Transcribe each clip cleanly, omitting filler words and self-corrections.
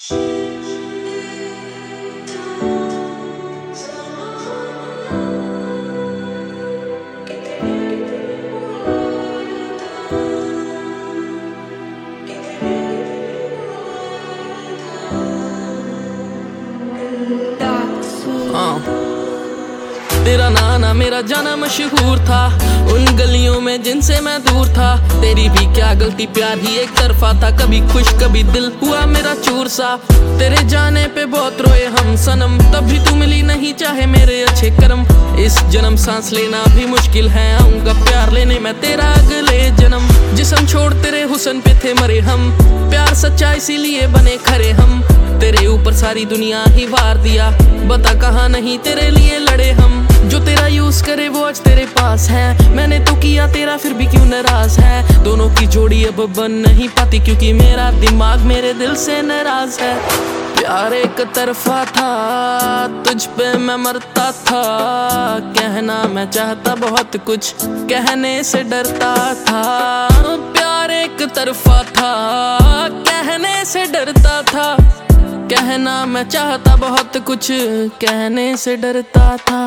तेरा नाना मेरा जाना मशहूर था उन गलियों में जिनसे मैं दूर था। तेरी भी क्या गलती, प्यार ही एक तरफा था, कभी खुश कभी दिल हुआ मेरा चूर सा। तेरे जाने पे बहुत रोए हम सनम, तभी तू मिली नहीं चाहे मेरे अच्छे कर्म। इस जन्म सांस लेना भी मुश्किल है, आऊंगा प्यार लेने मैं तेरा अगले जन्म। जिस्म छोड़ तेरे हुस्न पे थे मरे हम, प्यार सच्चा इसीलिए बने खरे हम। तेरे ऊपर सारी दुनिया ही वार दिया, बता कहाँ नहीं तेरे लिए लड़े हम। जो तेरा यूज करे वो आज तेरे पास है, मैंने तो किया तेरा फिर भी क्यों नाराज है। दोनों की जोड़ी अब बन नहीं पाती क्योंकि मेरा दिमाग मेरे दिल से नाराज है। प्यार एक तरफा था, तुझ पे मैं मरता था, कहना मैं चाहता बहुत कुछ, कहने से डरता था। प्यार एक तरफा था, कहने से डरता था, कहना मैं चाहता बहुत कुछ, कहने से डरता था।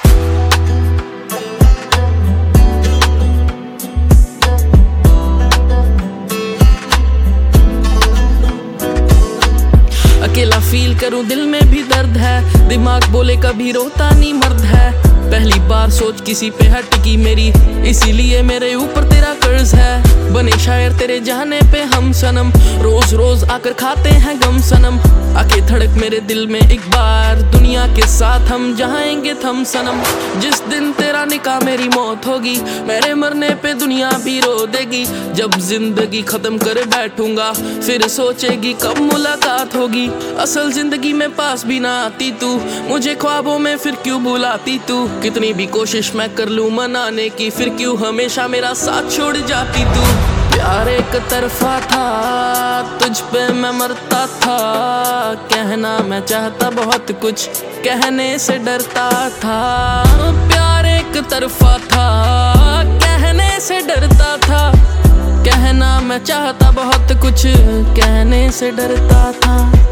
अकेला फील करूं दिल में भी दर्द है, दिमाग बोले कभी रोता नहीं मर्द है। पहली बार सोच किसी पे हटकी मेरी, इसीलिए मेरे ऊपर तेरा कर्ज है। बने शायर तेरे जाने पे हम सनम, रोज रोज आकर खाते हैं गम सनम। आके धड़क मेरे दिल में एक बार, दुनिया के साथ हम जाएंगे थम सनम। जिस दिन तेरा निकाह मेरी मौत होगी, मेरे मरने पे दुनिया भी रो देगी। जब जिंदगी खत्म कर बैठूंगा, फिर सोचेगी कब मुलाकात होगी। असल जिंदगी में पास भी ना आती तू, मुझे ख्वाबों में फिर क्यों बुलाती तू। कितनी भी कोशिश मैं कर लूं मनाने की, फिर क्यों हमेशा मेरा साथ छोड़ जाती तू। प्यार एक तरफा था, तुझ पे मैं मरता था, कहना मैं चाहता बहुत कुछ, कहने से डरता था। प्यार एक तरफा था, कहने से डरता था, कहना मैं चाहता बहुत कुछ, कहने से डरता था।